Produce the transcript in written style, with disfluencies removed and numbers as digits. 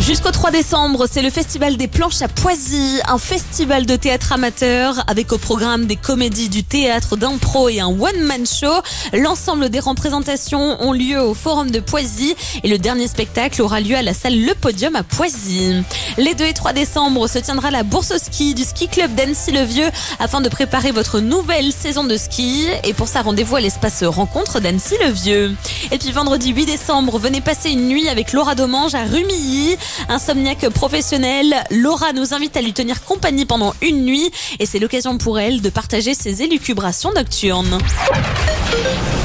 Jusqu'au 3 décembre, c'est le Festival des Planches à Poisy, un festival de théâtre amateur avec au programme des comédies, du théâtre, d'impro et un one-man show. L'ensemble des représentations ont lieu au Forum de Poisy et le dernier spectacle aura lieu à la salle Le Podium à Poisy. Les 2 et 3 décembre se tiendra la bourse au ski du ski club d'Annecy-le-Vieux afin de préparer votre nouvelle saison de ski. Et pour ça, rendez-vous à l'espace rencontre d'Annecy-le-Vieux. Et puis vendredi 8 décembre, venez passer une nuit avec Laura Domange à Rumilly. Insomniaque professionnelle, Laura nous invite à lui tenir compagnie pendant une nuit et c'est l'occasion pour elle de partager ses élucubrations nocturnes.